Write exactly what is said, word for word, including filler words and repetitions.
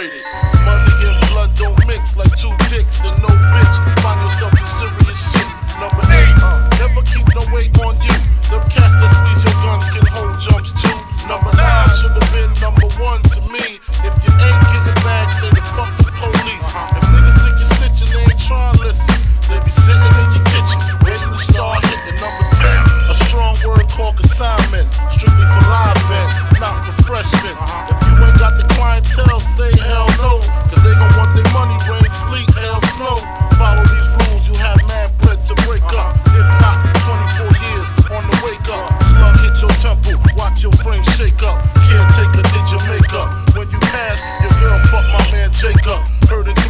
separated. Money and blood don't mix like two dicks and no bitch. Find yourself in serious shit. Number eight, uh, never keep no weight on you. Them cats that squeeze your guns can hold jumps too. Number nine should have been number one to me. If you ain't getting bags, stay the fuck the police. If niggas think you're snitching, they ain't trying to listen. They be sitting in your kitchen, waiting to start hitting. Number ten, a strong word called consignment. Strictly for live men, not for freshmen. If you ain't got the clientele, say hell no. Cause they gon' want their money, rain, sleet, hell, snow. Follow these rules, you have mad bread to break up. If not, twenty-four years on the wake up. Slug hit your temple, watch your frame shake up. Caretaker did your makeup. When you pass, your girl fuck my man Jacob. Heard it